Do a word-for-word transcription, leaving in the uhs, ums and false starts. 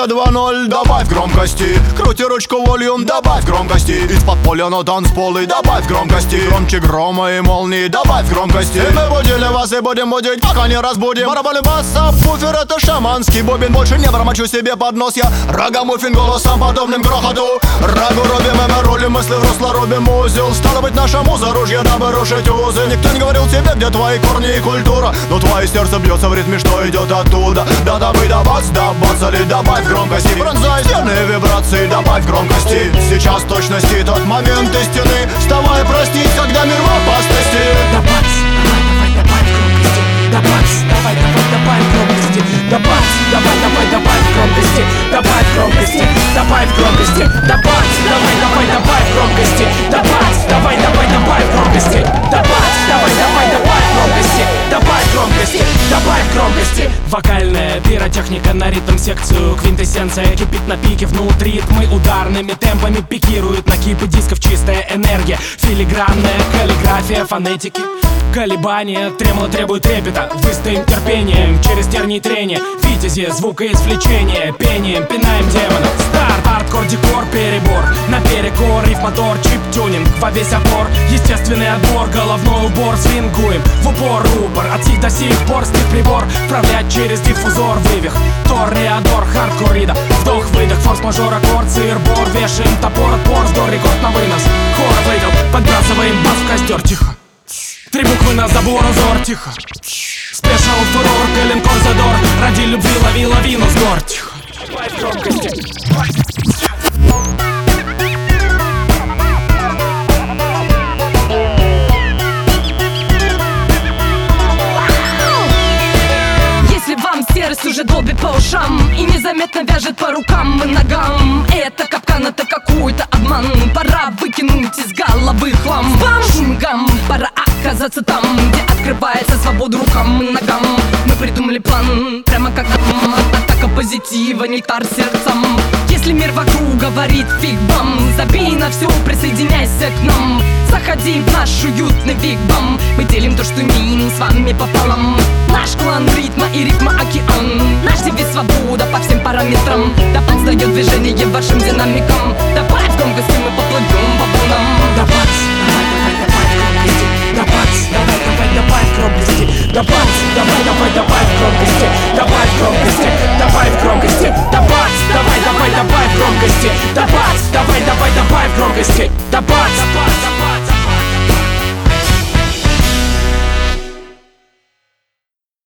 Студия два ноль, добавь громкости. Крути ручку волюм, добавь громкости. Из-под поля на танцполы, добавь громкости. Громче грома и молнии, добавь громкости. И мы будили вас и будем будить, пока не разбудим. Барабаны, баса, буфер, это шаманский бубен. Больше не бормочу себе под нос я рагамуффин голосом подобным грохоту. Рагу рубим, и мы рулим, мысли в русло рубим узел. Стало быть, наша муза ружье, дабы рушить узы. Никто не говорил тебе, где твои корни и культура, но твое сердце бьется в ритме, что идет оттуда. Да добы, да бац, да бац, или добавь громкости. Пронзай стены вибрации, добавь громкости. Сейчас точности тот момент истины. Вставай простить, когда мир в опасности. Да бац, давай, давай, добавь громкости. Да бац, давай, давай, добавь громкости. Да бац, давай, добавь громкости. Добавь громкости. Да бац, давай, давай, добавь громкости. Да бац, давай, добавь громкости. Да бац, давай, добавь громкости. Добавь громкости. Добавь громкости. Вокальная пиротехника на ритм-секцию. Квинтэссенция кипит на пике внутри. Ритмы ударными темпами пикируют на кипы дисков. Чистая энергия, филигранная каллиграфия фонетики. Колебания, тремоло требует трепета. Выстоим терпением, через тернии трения. Витязи, звукоизвлечение, пением пинаем демона. Старт, хардкор, декор, перебор. Наперекор, риф, мотор, чип-тюнинг во весь опор. Естественный отбор, головной убор. Свингуем в упор, рупор. От сих до сих пор стих прибор. Вправлять через диффузор, вывих. Тор, реадор, хардкор, рида. Вдох, выдох, форс-мажор, аккорд, сыр-бор. Вешаем топор, отпор, вздор, рекорд на вынос. Хор выдал, подбрасываем бас в костер, тихо. Три буквы на забор, узор, тихо. Спешл, фурор, коленкор, задор. Ради любви лови лавину с гор, тихо. Добавь громкости. Если вам серость уже долбит по ушам и незаметно вяжет по рукам и ногам, это капкан, это какой-то обман. Пора выкинуть из головы хлам. Бам! Гам! Пора оказаться там, где открывается свобода рукам и ногам. Мы придумали план, прямо как атака позитива, нектар сердцам. Если мир вокруг говорит фиг бам, забей на все, присоединяйся к нам. Заходи в наш уютный виг-бам. Мы делим то, что имеем с вами пополам. Наш клан ритма и рифма океан. Наш девиз свобода по всем параметрам. Да подстает движение вашим динамикам. Добавь громкости, мы поплывем по волнам. Да бац, давай, давай, добавь громкости. Да бац, давай, давай, добавь громкости. Добавь громкости, добавь громкости. Да бац, давай, давай, добавь громкости. Да бац, давай, давай, добавь громкости. Да бац, да бац, да бац.